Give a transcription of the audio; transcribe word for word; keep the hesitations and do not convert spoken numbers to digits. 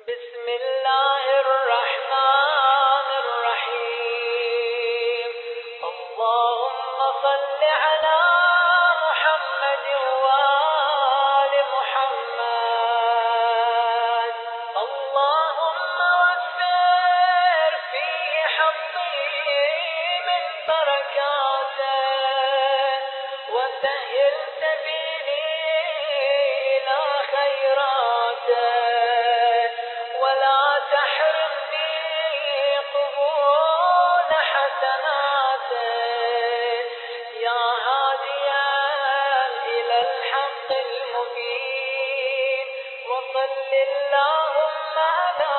بسم الله الرحمن الرحيم. اللهم صل على محمد وآل محمد. اللهم وفر فيه حظي من بركاته وسهل سبيلي إلى خيراته ولا تحرمني قبول حسناته يا هاديا إلى الحق المبين. وصل اللهم على